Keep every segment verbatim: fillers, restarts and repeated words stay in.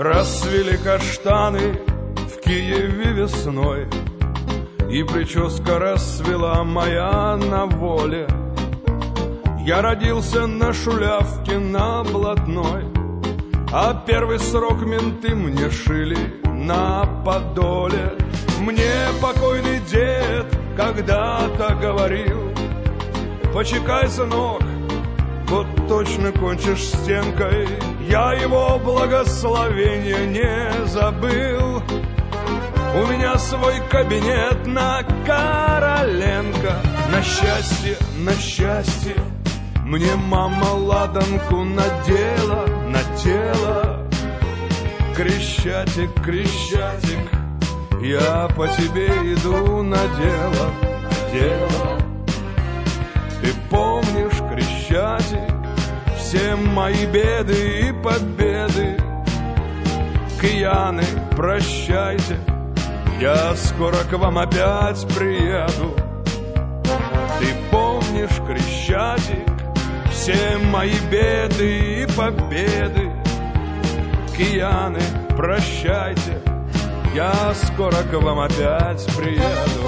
Расцвели каштаны в Киеве весной, и прическа расцвела моя на воле. Я родился на Шулявке, на Блатной, а первый срок менты мне шили на Подоле. Мне покойный дед когда-то говорил: почекай, сынок, вот точно кончишь стенкой. Я его благословения не забыл. У меня свой кабинет на Короленко. На счастье, на счастье, мне мама ладанку надела на тело. Крещатик, Крещатик, я по тебе иду на дело, на дело. Ты помнишь, Крещатик, все мои беды и победы? Кияны, прощайте, я скоро к вам опять приеду. Ты помнишь, Крещатик, все мои беды и победы? Кияны, прощайте, я скоро к вам опять приеду.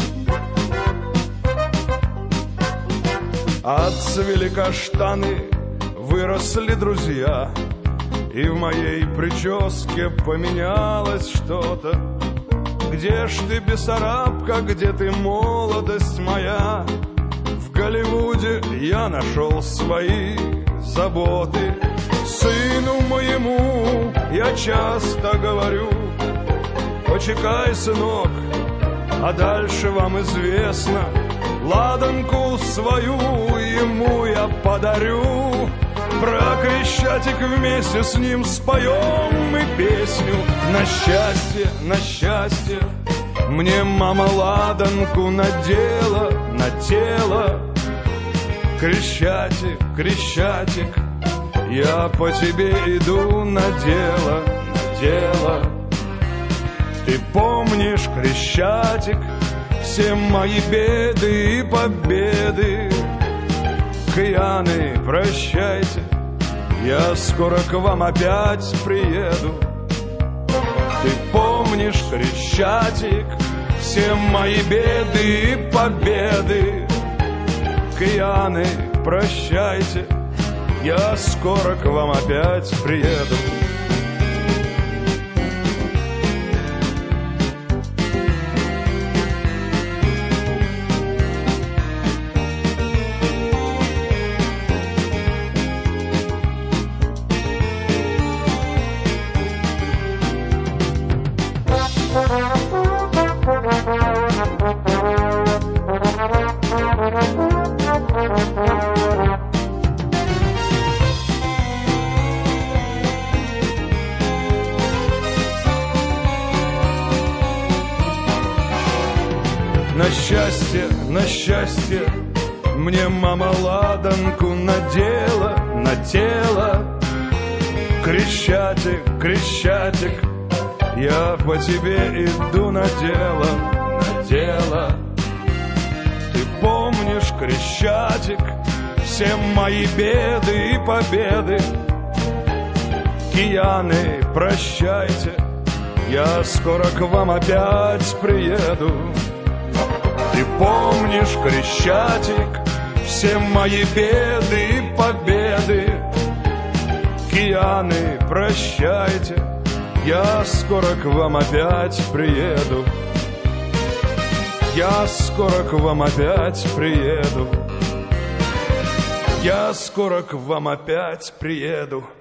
Отцвели каштаны, выросли друзья, и в моей прическе поменялось что-то. Где ж ты, Бессарабка, где ты, молодость моя? В Голливуде я нашел свои заботы. Сыну моему я часто говорю: почекай, сынок, а дальше вам известно. Ладанку свою ему я подарю. Про Крещатик вместе с ним споем мы песню. На счастье, на счастье, мне мама ладанку надела на тело. Крещатик, Крещатик, я по тебе иду на дело, на дело. Ты помнишь, Крещатик, все мои беды и победы? Кияны, прощайте, я скоро к вам опять приеду. Ты помнишь, Крещатик, все мои беды и победы? Кияны, прощайте, я скоро к вам опять приеду. На счастье, на счастье, мне мама ладанку надела на тело. Крещатик, Крещатик, я по тебе иду на дело, на дело. Ты помнишь, Крещатик, все мои беды и победы? Кияны, прощайте, я скоро к вам опять приеду. Ты помнишь, Крещатик, все мои беды и победы? Кияны, прощайте, я скоро к вам опять приеду. Я скоро к вам опять приеду. Я скоро к вам опять приеду.